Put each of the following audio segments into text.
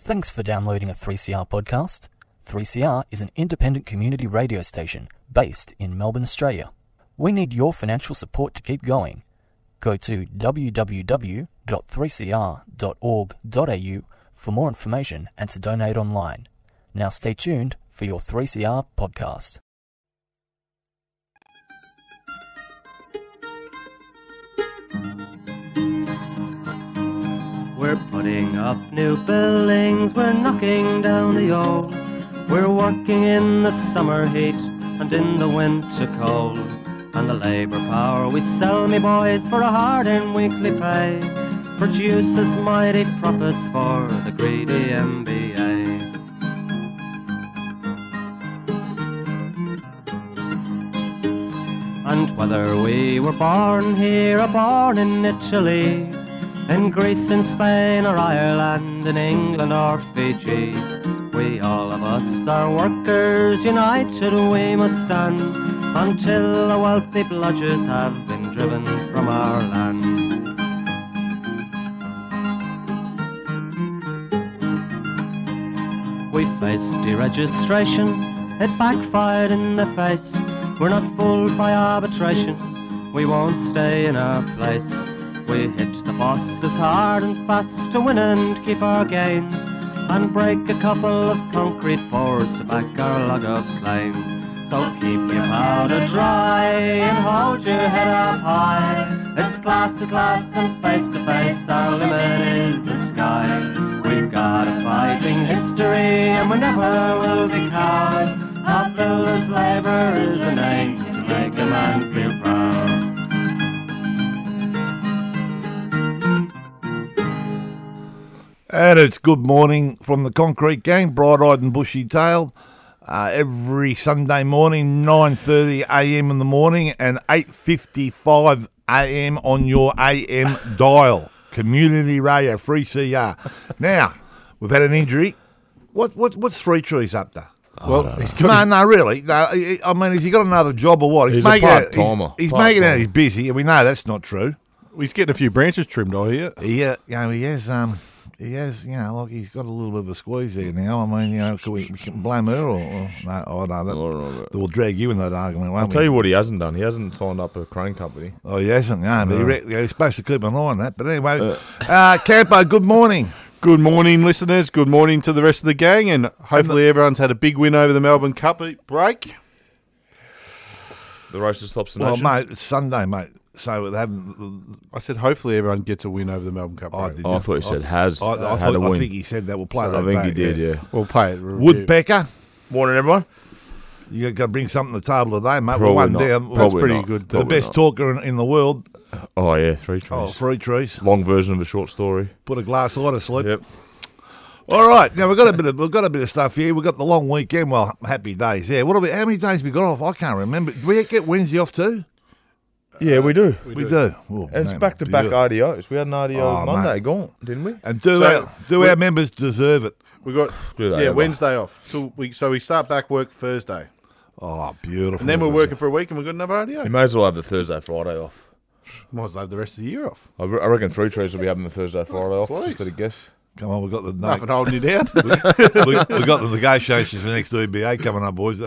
Thanks for downloading a 3CR podcast. 3CR is an independent community radio station based in Melbourne, Australia. We need your financial support to keep going. Go to www.3cr.org.au for more information and to donate online. Now stay tuned for your 3CR podcast. We're putting up new buildings, we're knocking down the old. We're working in the summer heat and in the winter cold. And the labour power we sell, me boys, for a hard and weekly pay produces mighty profits for the greedy MBA. And whether we were born here or born in Italy, in Greece, in Spain or Ireland, in England or Fiji, we all of us are workers, united we must stand, until the wealthy bludgers have been driven from our land. We faced deregistration, it backfired in the face. We're not fooled by arbitration, we won't stay in our place. We hit the bosses hard and fast to win and keep our gains, and break a couple of concrete pours to back our log of claims. So keep your powder dry and hold your head up high. It's class to class and face to face, our limit is the sky. We've got a fighting history and we never will be cowed. Our builders' labour is a name to make a man feel proud. And it's good morning from the Concrete Gang, bright-eyed and bushy-tailed. Every Sunday morning, 9:30am in the morning and 8:55am on your AM dial. Community Radio, 3CR. Now, we've had an injury. What's Three Trees up to? Well, No, really. No, I mean, has he got another job or what? He's a part-timer. He's making out he's busy, and we know that's not true. he's getting a few branches trimmed, I hear. He has, like he's got a little bit of a squeeze there now. I mean, we can blame her or no, we'll drag you in that argument, won't I'll tell you what he hasn't done. He hasn't signed up a crane company. Oh, he hasn't, no, but he's supposed to keep an eye on that. But anyway, Campo, good morning. Good morning, listeners. Good morning to the rest of the gang, and hopefully everyone's had a big win over the Melbourne Cup break. The roaster stops the nation. Well, mate, it's Sunday, mate. So they haven't. I said hopefully everyone gets a win over the Melbourne Cup break. I thought he said has. I think he said that. We'll play that I think back, he did, yeah. We'll play it. Woodpecker. Morning, everyone. You got to bring something to the table today, mate. Probably We're one not. down. That's pretty good. The best talker in the world. Oh, yeah, Three Trees. Oh, Three Trees. Long version of a short story. Put a glass eye to sleep. Yep. All right, now we've got a bit of stuff here. We've got the long weekend. Well, happy days. Yeah. How many days we got off? I can't remember. Do we get Wednesday off too? Yeah, we do. We do. Oh, And it's man, back-to-back beautiful. RDOs. We had an RDO Monday mate. gone, didn't we? And our members deserve it. We got Do they ever? Wednesday off. So we start back work Thursday, Oh, beautiful. and then we're working for a week, and we've got another You RDO. may as well have the Thursday, Friday off. Might as well have the rest of the year off. I reckon Three Trees will be having the Thursday, Friday off, Please. instead of guess. Come on, we've got the Nothing holding you down. we got the negotiations for next EBA coming up, boys.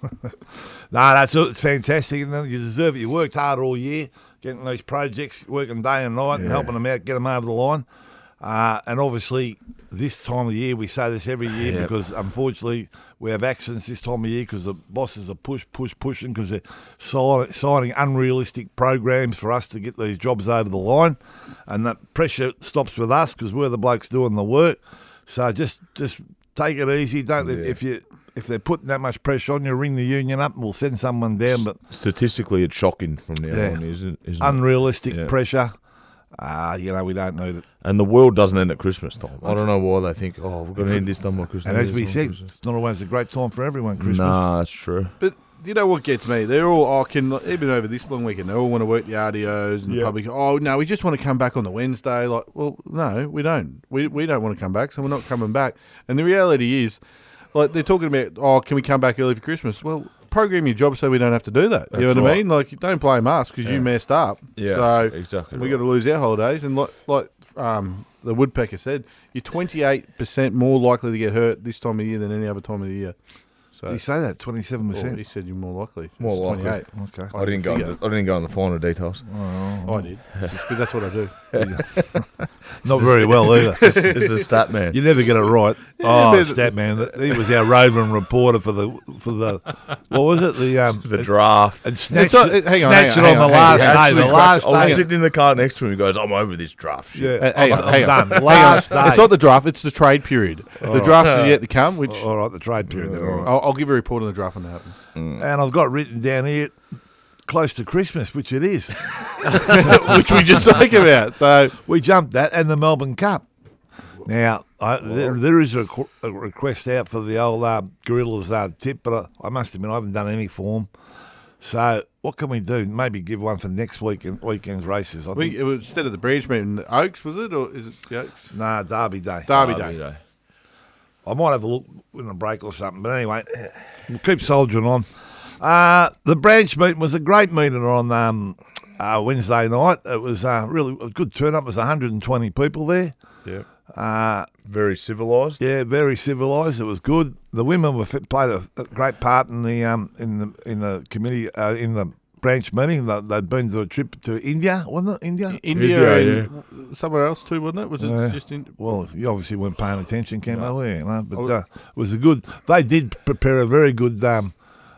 It's fantastic. And you deserve it. You worked hard all year, getting these projects, working day and night and helping them out, get them over the line. And obviously, this time of year, we say this every year because, unfortunately, we have accidents this time of year because the bosses are pushing because they're signing unrealistic programs for us to get these jobs over the line. And that pressure stops with us because we're the blokes doing the work. So just take it easy. Don't if they're putting that much pressure on you, ring the union up and we'll send someone down. But Statistically, it's shocking from now on, isn't it? Unrealistic pressure. We don't need it. And the world doesn't end at Christmas time. I don't know why they think, we're going to end this time by Christmas. And as we said, it's not always a great time for everyone, Christmas. Nah, that's true. But you know what gets me? They're all, even over this long weekend, they all want to work the RDOs and the public. Oh, no, we just want to come back on the Wednesday. Like, well, no, we don't. We don't want to come back, so we're not coming back. And the reality is, like, they're talking about, can we come back early for Christmas? Well, program your job so we don't have to do that. You know what I mean? Like, don't blame us because you messed up. Yeah, so exactly. We got to lose our holidays. And like the Woodpecker said, you're 28% more likely to get hurt this time of year than any other time of the year. So Did he say that? 27%. well, he said you're more likely. More It's likely. 28. Okay. I didn't go on the finer details. I did because that's what I do. Not very well either. It's a stat man. You never get it right. but- Stat man. He was our roving reporter for the what was it? The draft. And snatched It's not- it, hang on, snatched hang it on, on the hang on, last hang on. day. The last I was day. sitting in the car next to him. He goes, "I'm over this draft shit." Yeah, Hang on, I'm hang on. done. Last day. It's not the draft; it's the trade period. The draft is yet to come. Which All right, the trade period. Then, all right. I'll give a report on the draft when that happens. And I've got written down here close to Christmas, which it is. Which we just spoke about. So We jumped that and the Melbourne Cup. Now, there is a request out for the old Gorillas tip, but I must admit I haven't done any for them. So what can we do? Maybe give one for next weekend's races. I think. it was instead of the branch meeting, the Oaks, was it, or is it the Oaks? Nah, Derby Day. Derby Day. I might have a look in a break or something. But anyway, we'll keep soldiering on. The branch meeting was a great meeting on Wednesday night. It was really a good turn up. It was 120 people there. Yeah. Very civilised. Yeah, very civilised. It was good. The women played a great part in the committee in the branch meeting. They'd been to a trip to India, wasn't it? India. India and somewhere else too, wasn't it? Was it just in? Well, you obviously weren't paying attention, Cambo, were you? You know? But it was a good. They did prepare a very good. Report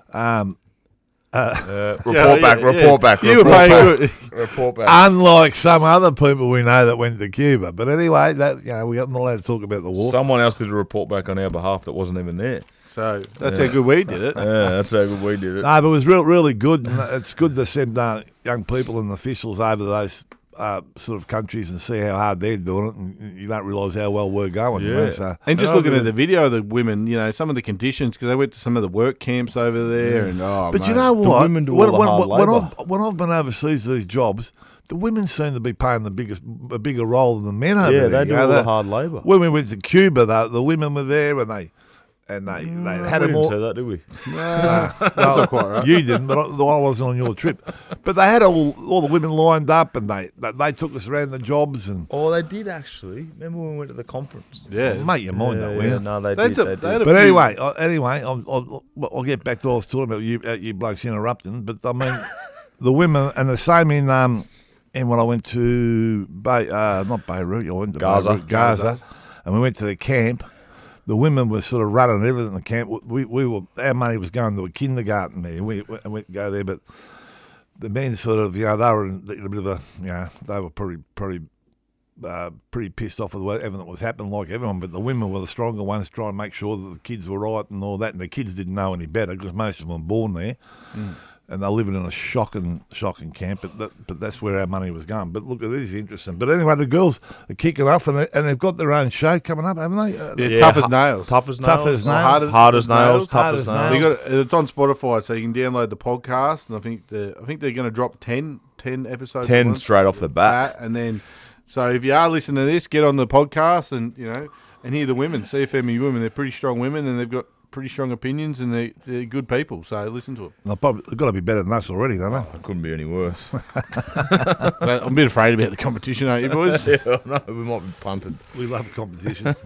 back. You were paying good. Report back. Unlike some other people we know that went to Cuba. But anyway, we're not allowed to talk about the war. Someone else did a report back on our behalf that wasn't even there. So that's how good we did it. Yeah, that's how good we did it. No, but it was really good. And it's good to send young people and officials over to those sort of countries and see how hard they're doing it, and you don't realise how well we're going. You know, so. And just looking at the video of the women, some of the conditions, because they went to some of the work camps over there, and But mate. you know what? women do all the hard labour. When I've been overseas to these jobs, the women seem to be playing a bigger role than the men over there. Yeah, they do you know, all the hard labour. When we went to Cuba, the women were there and they had we them didn't all. say that, did we? That's not quite right. You didn't, but I wasn't on your trip. But they had all the women lined up, and they took us around the jobs and. Oh, they did actually. Remember when we went to the conference? Yeah. Make your mind up, will you? No, they That's did. a- They they had did. a But few- anyway, I'll get back to what I was talking about. You blokes interrupting, but I mean, the women and the same in when I went to not Beirut, I went to Gaza. Gaza, and we went to the camp. The women were sort of running everything in the camp. Our money was going to a kindergarten there. We went to go there, but the men sort of, they were in a bit of a, they were pretty pissed off with everything that was happening, like everyone. But the women were the stronger ones, trying to make sure that the kids were right and all that. And the kids didn't know any better because most of them were born there. And they're living in a shocking camp, but that's where our money was going. But look, it is interesting. But anyway, the girls are kicking off, and they've got their own show coming up, haven't they? Yeah, tough as nails. Tough as nails. Tough as nails. Hard as nails. Tough Hard as as nails. nails. It's on Spotify, so you can download the podcast. And I think they're going to drop 10 episodes. 10 a month. straight off the bat. And then, so if you are listening to this, get on the podcast and and hear the women. CFME women, they're pretty strong women, and they've got pretty strong opinions, and they're good people. So listen to them. They've got to be better than us already, don't they? It couldn't be any worse. I'm a bit afraid about the competition, aren't you, boys? No, we might be punted. We love competition.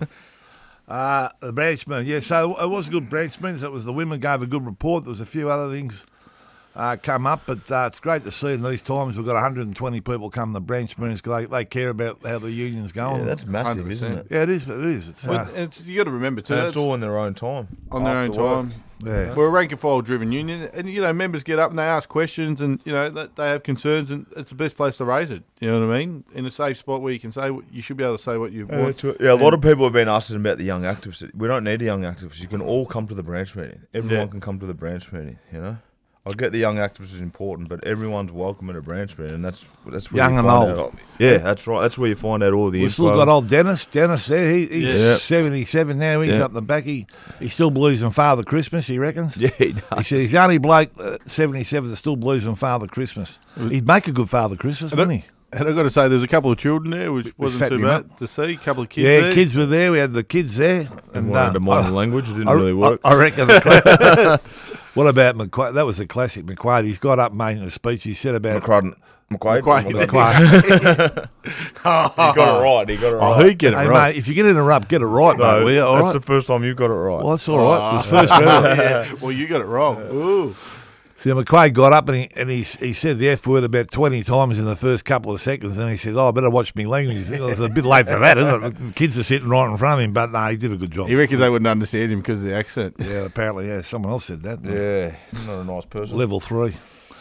The branch meeting, so it was a good branch meeting. So it was the women gave a good report. There was a few other things come up, but it's great to see in these times we've got 120 people come to branch meetings because they care about how the union's going. Yeah, that's massive, 100%. isn't it? Yeah, it is. It is. It's, You got to remember too. And it's that's all in their own time. on their own after work. time. yeah. We're a rank and file driven union, and members get up and they ask questions, and they have concerns, and it's the best place to raise it. You know what I mean? In a safe spot where you can say you should be able to say what you want. Yeah, a lot of people have been asking about the young activists. We don't need the young activists. You can all come to the branch meeting. Everyone can come to the branch meeting. I get the young activists is important, but everyone's welcome at a branch meeting, and that's where Young you and find old. out. Yeah, that's right. That's where you find out all the We've info. still got old Dennis. Dennis there. He's Yeah. 77 now. He's Yeah. up the back. He still believes in Father Christmas, he reckons. Yeah, he He does. said he's the only bloke, 77, that still believes in Father Christmas. He'd make a good Father Christmas, wouldn't he? And I've got to say, there's a couple of children there, which wasn't fattened too him bad to see. A couple of kids Yeah, there. kids were there. We had the kids there. And one of the minor language. It didn't really work. I reckon the What about McQuaid? That was a classic McQuaid. He's got up making a speech. He said about McQuaid. McQuaid. He got it right. He got it Oh, right. who'd get it Hey, right? mate, if you're going to interrupt, get it right, mate. Will you? All that's right? the first time you got it right. Well, that's all right. It's first forever. Yeah. Well, you got it wrong. Ooh. See, McQuaid got up and he said the F word about 20 times in the first couple of seconds, and he says, "Oh, I better watch my language." It was a bit late for that, isn't it? The kids are sitting right in front of him, but no, he did a good job. He reckons they wouldn't understand him because of the accent. Yeah, apparently, yeah. Someone else said that. Yeah, not a nice person. Level 3.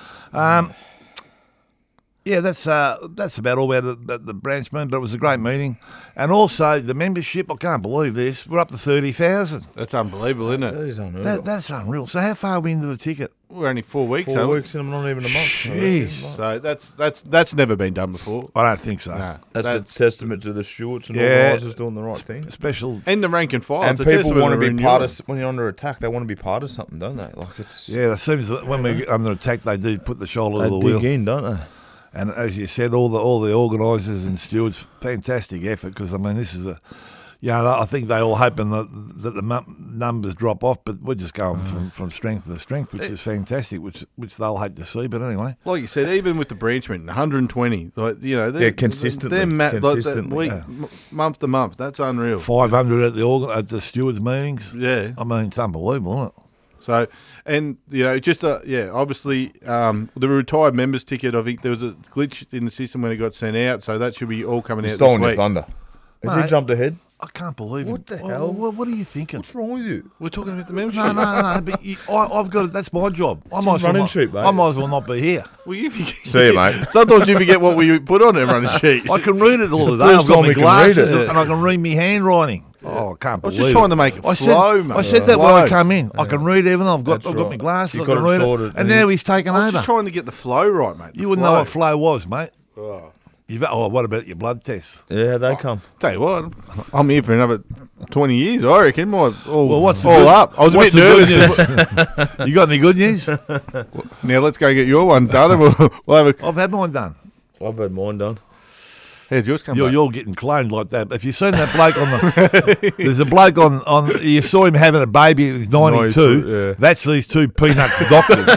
Yeah, that's about all about the branch meeting, but it was a great meeting. And also, the membership, I can't believe this, we're up to 30,000. That's unbelievable, isn't That it? is unreal. That's unreal. So how far are we into the ticket? We're only 4 weeks. 4 aren't we? weeks and not even a month. Jeez. So that's never been done before. I don't think so. Nah, That's a testament to the stewards and Yeah. organisers doing the right thing. Special. and the rank and file. And It's a people testament want to be renewal. part of, when you're under attack, they want to be part of something, don't they? Like it's, Yeah, it seems that when we get under attack, they do put the shoulder they to the dig wheel. in, don't they? And as you said, all the organisers and stewards, fantastic effort. Because I mean, this is I think they all hoping that the numbers drop off, but we're just going from strength to strength, which is fantastic. Which they'll hate to see, but anyway. Like you said, even with the branch meeting, 120. Like they're consistently, consistently, month to month. That's unreal. 500 at the stewards meetings. Yeah. I mean, it's unbelievable, isn't it? So, and just obviously, the retired members ticket. I think there was a glitch in the system when it got sent out, so that should be all coming out He's this stolen your week. thunder. Has Mate. he jumped ahead? I can't believe What it. the hell? What are you thinking? What's wrong with you? We're talking about the membership. No, but I've got it. That's my job. I his might as well running not, sheet, mate. I might as well not be here. Well, you See you, mate. Sometimes you forget what we put on our running sheet. I can read it all It's the the day. first I've got time my we can glasses read it. and I can read my handwriting. Oh, I can't I was believe just it. trying to make it flow, mate. I said that when I Flow. come in. I can read everything. I've got That's my right. glasses. You I got can it read it. sorted. And now he's taken I was over. just trying to get the flow right, mate. You wouldn't know what flow was, mate. What about your blood tests? Yeah, they come. Tell you what, I'm here for another 20 years, I reckon. Well, what's the all good- up? I was a what's bit the nervous. You got any good news? Now let's go get your one done. And we'll have a. I've had mine done. I've had mine done. How'd yours come back? You're getting cloned like that. If you've seen that bloke on the, there's a bloke on. You saw him having a baby. He's 92. 92, yeah. That's these two peanuts doctors.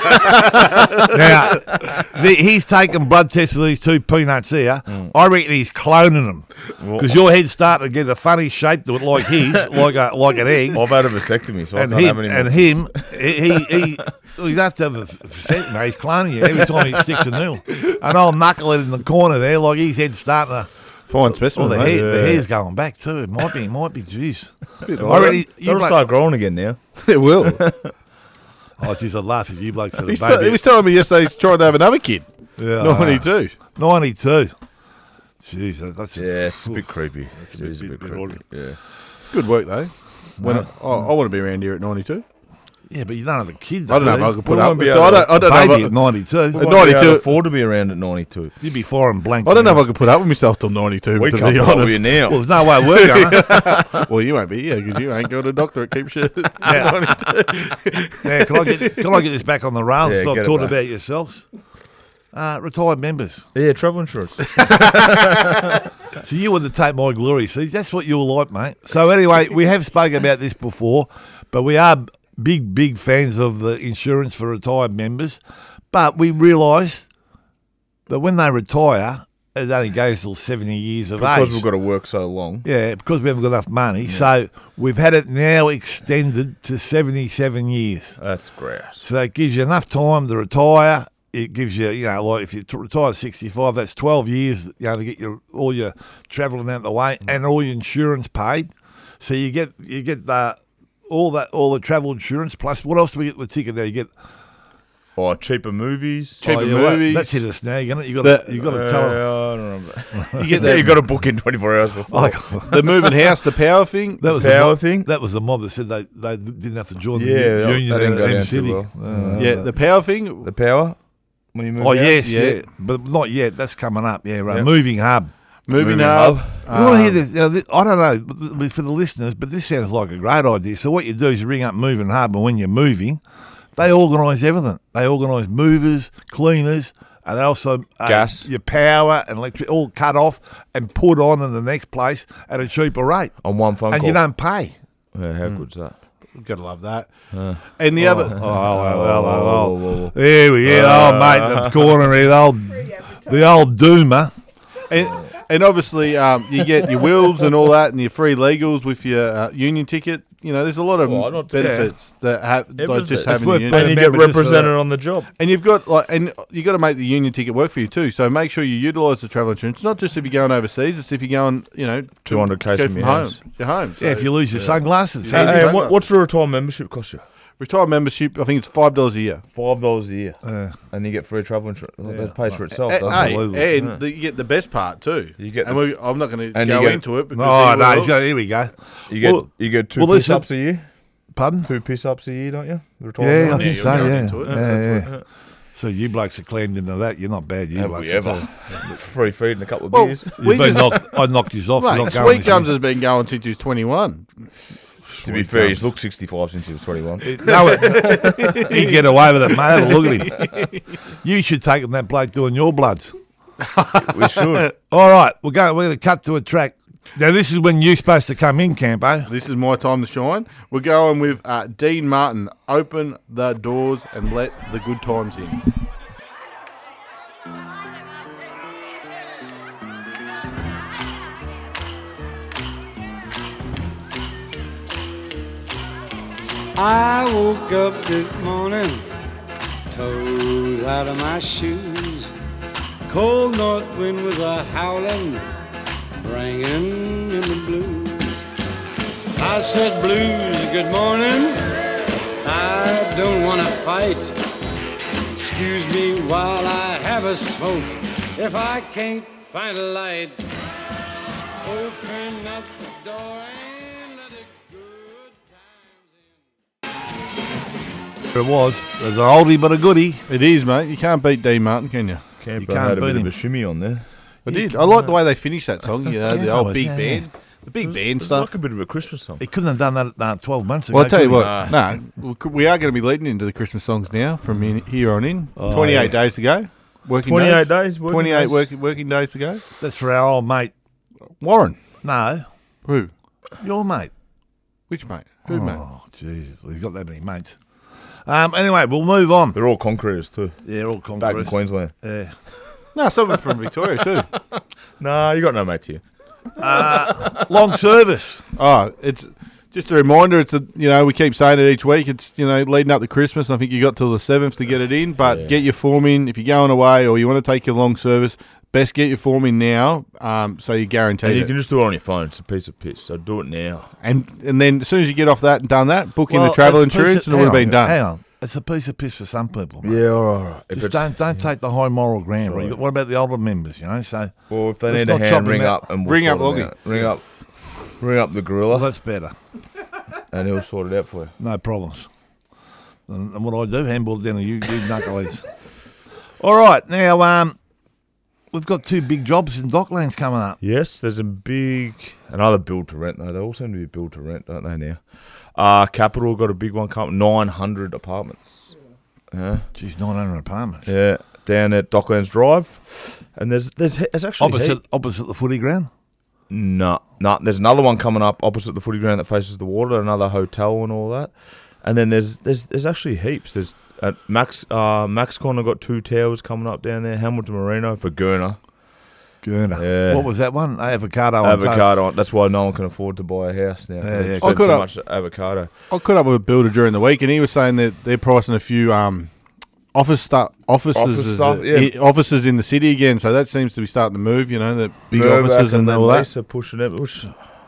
Now he's taking blood tests of these two peanuts here. I reckon he's cloning them because your head's starting to get a funny shape to it, like his, like an egg. I've had a vasectomy, so And I can't him, have any more. he'd have to have a vasectomy. He's cloning you every time he sticks a needle. An old knucklehead in the corner there, like his head's starting to. Fine Oh, specimen, the mate. hair's going back too. It might be. Jeez. Bit Already, you That'll bloke, start growing again now. It will. oh, jeez, I'd laugh if you blokes had a He baby. was telling me yesterday he's trying to have another kid. Yeah, 92. 92. Jeez, that's Yeah, it's a bit creepy. It a is a bit bit creepy. odd. Yeah. Good work, though. I want to be around here at 92. Yeah, but you don't have a kid. I don't know if I though, could do put We up won't with be it. able I to- don't you? know Baby if at 92. We won't be 92. able to afford to be around at 92. You'd be firing blank. I don't know if I could put up with myself till 92, We to can't be put up with you honest. now. Well, there's no way we're going. Well, you won't be here because you ain't got a doctorate. Keep shit. Yeah, can I get this back on the rails? Yeah, Stop get it talking back. about yourselves. Retired members. Yeah, travel insurance. So you wouldn't take my glory. See, that's what you're like, mate. So anyway, we have spoken about this before, but we are big fans of the insurance for retired members. But we realise that when they retire, it only goes till 70 years of Because age. we've got to work so long. Yeah, because we haven't got enough money. So we've had it now extended to 77 years. That's grass. So it gives you enough time to retire. It gives you, like if you retire at 65, that's 12 years, to get all your travelling out the way and all your insurance paid. So you get all the travel insurance plus what else do we get with the ticket? There you get Oh, cheaper movies. Cheaper well, movies. That's hit a snag, isn't it? You got to tell them. I don't know. You get Yeah, that. you got to book in 24 hours before. Like, The moving house, the power thing. that was power the mob, thing? That was the mob that said they didn't have to join Yeah, the union that didn't at go M down too City. well. Yeah, the power thing. The power? When you move Oh, house? yes, Yeah. yeah. But not yet. That's coming up. Yeah, right. Yep. Moving hub. Moving Moving up. hub. You want to hear this? I don't know for the listeners, but this sounds like a great idea. So what you do is you ring up Moving Hub, and when you're moving, they organise everything. They organise movers, cleaners, and they also Gas. your power and electric, all cut off and put on in the next place at a cheaper rate, On one phone and call. you don't pay. Yeah, how good's that? We've got to love that. And the other... Oh, here we are, mate, in the corner here, the old doomer. And obviously, you get your wills and all that, and your free legals with your union ticket. You know, there's a lot of benefits that have like just having a union. And you get represented on the job. And you've got and you got to make the union ticket work for you too. So make sure you utilise the travel insurance. Not just if you're going overseas; it's if you're going, 200 case from your house. Your home. So, If you lose your sunglasses. And what's the retirement membership cost you? Retirement membership, I think it's $5 a year. $5 a year, and you get free travel insurance. That pays for itself. Doesn't it? And you get the best part too. You get I'm not going to go into it. No, here we go. You get two piss ups a year. Pardon? 2 piss ups a year, don't you? Yeah, I think so. into it. Yeah. So you blokes are cleaned into that. You're not bad. You Have blokes we at ever? all. Free feed and a couple of beers. I knocked you off. Mate, Sweet Gums has been going since he was 21. To be fair, he's looked 65 since he was 21. No, he'd get away with it, mate. Have a look at him. You should take him that bloke doing your bloods. We should. All right, we're going to cut to a track. Now, this is when you're supposed to come in, Campo. This is my time to shine. We're going with Dean Martin. Open the doors and let the good times in. I woke up this morning, toes out of my shoes. Cold north wind was a-howling, bringing in the blues. I said, blues, good morning, I don't want to fight. Excuse me while I have a smoke, if I can't find a light. Open up the door and let it good times in. It was. There's an oldie but a goodie. It is, mate. You can't beat Dean Martin, can you? Can't can't had a beat bit him. of a shimmy on there. I did. I like the way they finished that song. The old was, big yeah. band. The big band It's stuff. like a bit of a Christmas song. He couldn't have done that 12 months ago. Well, I'll tell you could what. We are going to be leading into the Christmas songs now from here on in. Oh, 28 yeah. days to go. Working 28 days, working 28 days. working days to go. he? That's for our old mate. Warren. No, Who? your mate. Which mate? Who, mate? Oh, Jesus. Well, he's got that many mates. Anyway, we'll move on. They're all concreters too. Yeah, all Back in concrete. Queensland. Yeah. No, someone from Victoria too. Nah, you got no mates here. Long service. Oh, it's just a reminder. It's we keep saying it each week. It's leading up to Christmas. I think you got till the 7th to get it in, but get your form in if you're going away or you want to take your long service. Best get your form in now, so you're guaranteed. And you it. can just do it on your phone. It's a piece of piss. So do it now. And then as soon as you get off that and done that, book in the travel insurance and it would have been done. Hang on. It's a piece of piss for some people. Mate. Yeah, all right. Just don't take the high moral ground. Right? What about the older members, So Well, if they let's need a not chop hand, him ring out. up and we'll Ring up sort it Loggy. out. Ring up the gorilla, Well, that's better. and he'll sort it out for you. No problems. And what I do, handball it down to you knuckleheads. All right, now we've got 2 big jobs in Docklands coming up. Yes, there's another build to rent though. They all seem to be build to rent, don't they now? Capital got a big one coming, 900 apartments. Yeah, Geez, 900 apartments. yeah, down at Docklands Drive, and there's actually Opposite the footy ground. No, there's another one coming up opposite the footy ground that faces the water, another hotel and all that. And then there's actually heaps. There's at Max Corner got 2 towers coming up down there. Hamilton Marino for Gurner. Gurner. Yeah. What was that one? Avocado. on toast. Avocado. That's why no one can afford to buy a house now. Yeah, yeah. Spend I could too have- much avocado. I caught up with a builder during the week, and he was saying that they're pricing a few offices stuff, yeah. offices in the city again. So that seems to be starting to move. The big Mirvac offices and then all that. Lisa pushing it. Which,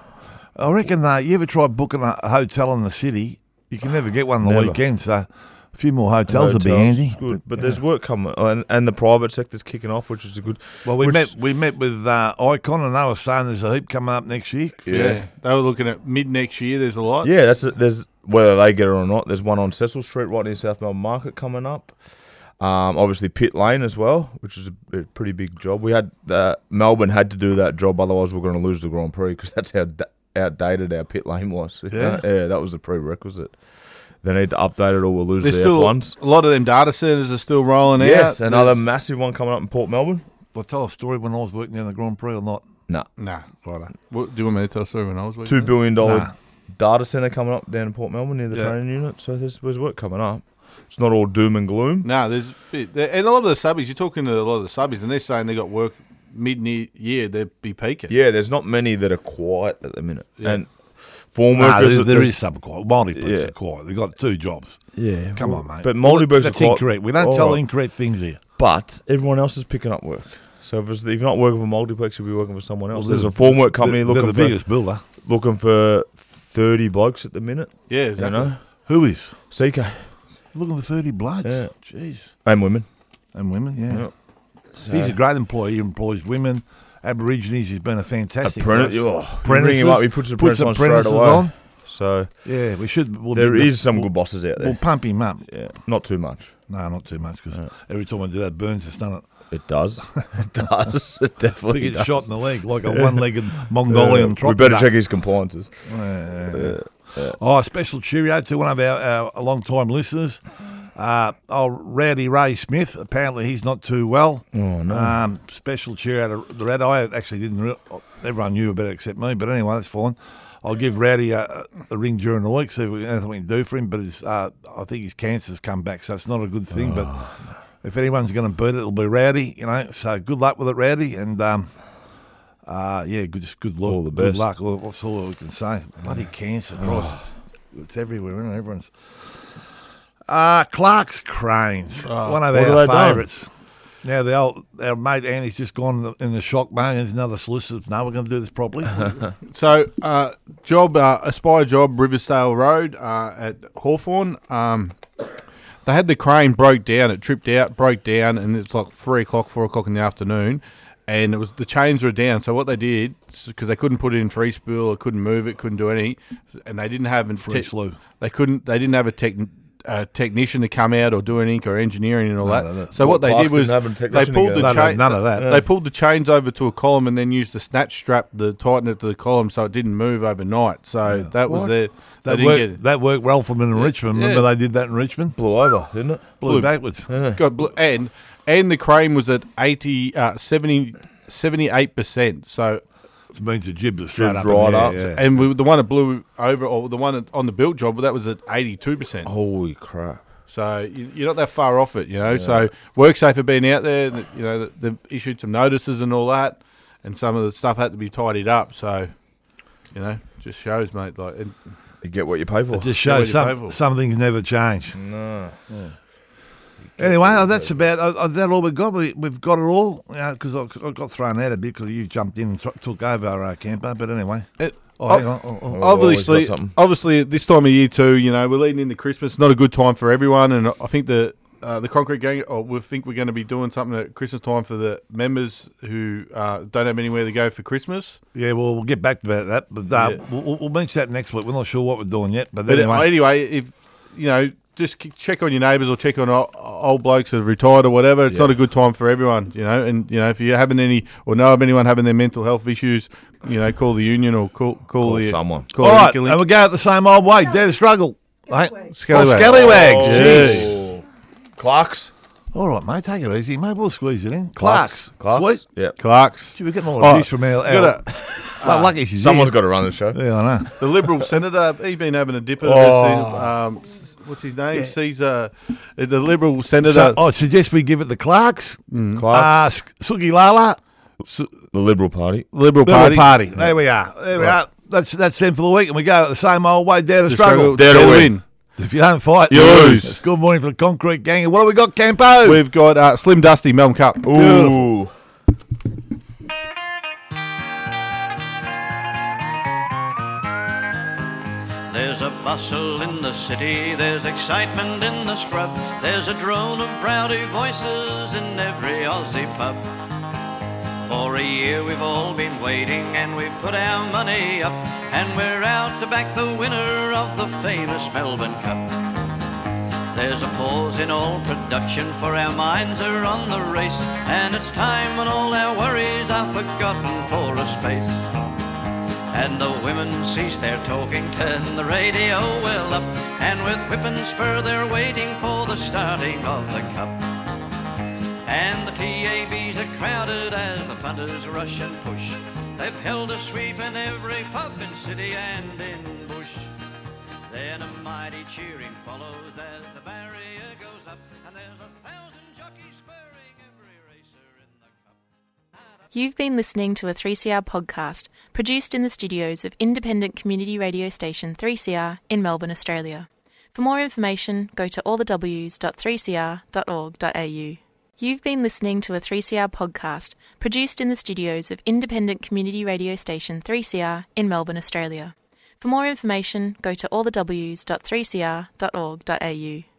I reckon you ever try booking a hotel in the city? You can never get one on the Never. weekend, so a few more hotels would be handy. It's good, but there's work coming, and the private sector's kicking off, which is a good. Well, we met with Icon, and they were saying there's a heap coming up next year. Yeah, they were looking at mid next year. There's a lot. Yeah, there's whether they get it or not. There's one on Cecil Street right near South Melbourne Market coming up. Obviously Pitt Lane as well, which is a pretty big job. We had Melbourne had to do that job, otherwise we're going to lose the Grand Prix because that's how outdated our Pitt Lane was. Yeah. Yeah, that was the prerequisite. They need to update it or we'll lose There's the still F1s. a lot of them data centers are still rolling out. Yes, another massive one coming up in Port Melbourne. I'll tell a story when I was working down the Grand Prix or not. Nah. Nah. Righto. What, do you want me to tell a story when I was working? $2 billion data centre coming up down in Port Melbourne near the training unit. So there's work coming up. It's not all doom and gloom. No, there's and a lot of the subbies. You're talking to a lot of the subbies, and they're saying they got work mid-year. They'd be peaking. Yeah, there's not many that are quiet at the minute. Yeah. And form workers, there is some quiet. Multi-blokes are quiet. They've got 2 jobs. Yeah, come on, mate. But multi-blokes that's are quiet. incorrect. We don't tell incorrect things here. But everyone else is picking up work. So if you're not working for multiplex, you'll be working for someone else. There's a formwork company they're the biggest builder, looking for 30 blokes at the minute. Yeah, exactly. You know? Who is? CK. Looking for 30 blokes? Yeah. Jeez. And women. Yeah. So he's a great employee. He employs women, Aborigines. He's been a fantastic apprentices. Bring him up. He puts apprentices on straight away. On. So yeah, we should. There is some good bosses out there. We'll pump him up. Yeah, not too much. No, not too much, because every time I do that, Burns has done it. It does. It does. It definitely does. Shot in the leg like a one-legged Mongolian We better check his compliances. Special cheerio to one of our long-time listeners. Rowdy Ray Smith. Apparently he's not too well. Oh, no. Special cheerio to the Rowdy. I actually didn't. Everyone knew about it except me, but anyway, that's fine. I'll give Rowdy a ring during the week, see if we anything we can do for him. But I think his cancer's come back, so it's not a good thing. But if anyone's going to beat it, it'll be Rowdy. You know, so good luck with it, Rowdy, and good luck. All the best. Good luck. Well, that's all we can say. Bloody cancer, Christ, it's everywhere, isn't it? Everyone's. Clark's Cranes, one of our favourites. Now, our mate Andy's just gone in the shock mode. There's another solicitor. No, we're going to do this properly. So, Aspire job, Riversdale Road at Hawthorn. They had the crane broke down. It tripped out, broke down, and it's like 3 o'clock, 4 o'clock in the afternoon. And it was the chains were down. So what they did, because they couldn't put it in free spool, or couldn't move it, couldn't do anything, and they didn't have They didn't have a technician to come out or do anything or engineering and all that. So what they did was they pulled the chain. None of that. They pulled the chains over to a column and then used the snatch strap to tighten it to the column so it didn't move overnight. So that was their. That worked well for them in Richmond. Remember they did that in Richmond? Blew over, didn't it? Blew backwards. Yeah. And the crane was at 78%. So. It means the jib was straight up. Right up. Yeah. And the one that blew over, or the one on the built job, that was at 82%. Holy crap. So you're not that far off it, you know. Yeah. So WorkSafe have been out there, you know, they've issued some notices and all that, and some of the stuff had to be tidied up. So, you know, just shows, mate. Like you get what you pay for. It just shows some things never change. No. Yeah. Anyway, that's about. Is that all we've got? We've got it all. Because I got thrown out a bit because you jumped in and took over our camper. But anyway, hang on. Obviously, this time of year too, you know, we're leading into Christmas. Not a good time for everyone, and I think the Concrete Gang. We think we're going to be doing something at Christmas time for the members who don't have anywhere to go for Christmas. Yeah, well, we'll get back to that. But we'll mention that next week. We're not sure what we're doing yet. But anyway, if you know. Just check on your neighbours or check on old blokes that have retired or whatever. It's not a good time for everyone, you know. And, you know, if you're having any or know of anyone having their mental health issues, you know, call the union or call someone. All right, and we go out the same old way. Dare to struggle. Scallywags. Jeez. Clark's. All right, mate, take it easy. Maybe we'll squeeze it in. Clark's. Sweet. Yeah. Clark's. We're getting all of this from our lucky she's someone's got to run the show. Yeah, I know. The Liberal Senator, he's been having a dipper. What's his name? Yeah. The Liberal Senator. So, I suggest we give it the Clark's. Clark's. Suki Lala. The Liberal Party. Liberal Party. There we are. We are. That's them for the week, and we go the same old way. Dare to struggle. Dare to win. If you don't fight, you lose. It's good morning for the Concrete Gang. What have we got, Campo? We've got Slim Dusty Melbourne Cup. Ooh. There's a bustle in the city, there's excitement in the scrub, there's a drone of rowdy voices in every Aussie pub. For a year we've all been waiting and we've put our money up, and we're out to back the winner of the famous Melbourne Cup. There's a pause in all production for our minds are on the race, and it's time when all our worries are forgotten for a space. And the women cease their talking, turn the radio well up, and with whip and spur they're waiting for the starting of the cup. And the TABs are crowded as the punters rush and push. They've held a sweep in every pub in city and in bush. Then a mighty cheering follows as the barrier goes up, and there's 1,000 jockeys spurring every racer in the cup. You've been listening to a 3CR podcast produced in the studios of independent community radio station 3CR in Melbourne, Australia. For more information, go to allthews.3cr.org.au. You've been listening to a 3CR podcast produced in the studios of independent community radio station 3CR in Melbourne, Australia. For more information, go to allthews.3cr.org.au.